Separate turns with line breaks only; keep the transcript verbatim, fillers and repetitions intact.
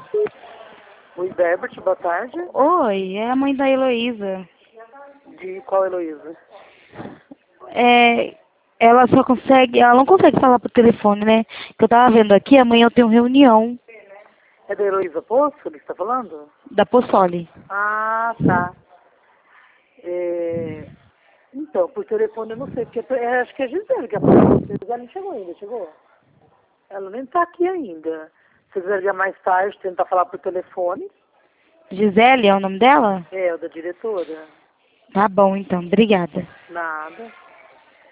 Oi, Berbert, boa tarde.
Oi, é a mãe da Heloísa.
De qual Heloísa?
É, ela só consegue, ela não consegue falar por telefone, né? Que eu tava vendo aqui, amanhã eu tenho reunião
É da Heloísa Poço que você está falando?
da Possoli.
Ah, tá. É... Então, por telefone eu não sei, porque é, acho que é a Gisele que apareceu. Ela não chegou ainda, chegou? Ela nem tá aqui ainda. Se quiser ligar mais tarde, tentar falar por telefone.
Gisele é o nome dela?
É, o da diretora.
Tá bom, então. Obrigada.
Nada.